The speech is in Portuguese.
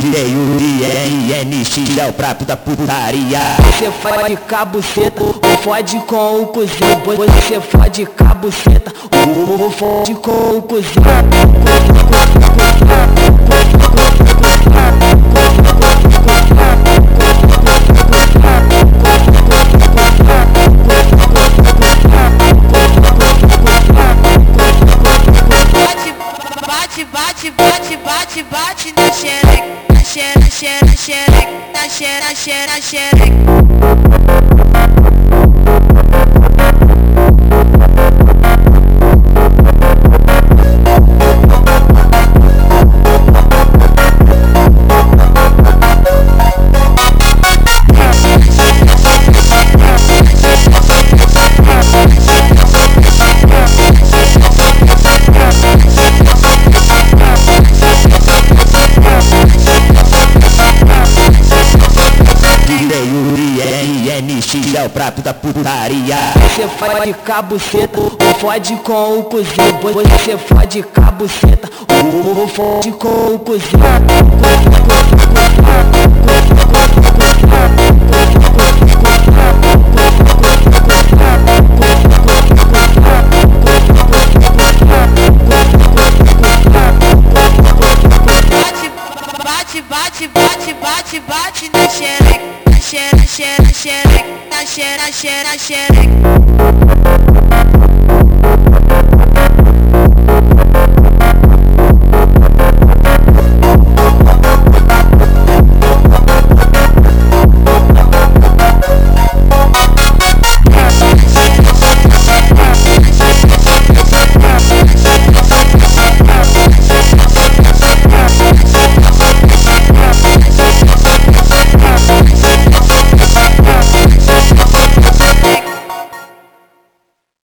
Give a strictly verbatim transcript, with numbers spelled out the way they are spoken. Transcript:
D U I N N X é o prato da putaria. Você fode cabuceta, ou fode com o cozinho. Você fode cabuceta, ou fode com o cozinho. Bate, bate, bate, bate, bate na xereca, na xereca, xereca, xereca, na xereca, xereca, xereca. N X é o prato da putaria. Você fode cabuceta, ou fode com o cozinho. Você fode cabuceta, ou fode com o cozinho. Bate, bate, bate, bate, bate na xereca, na xereca, xereca, xereca, na xereca, xereca, xereca.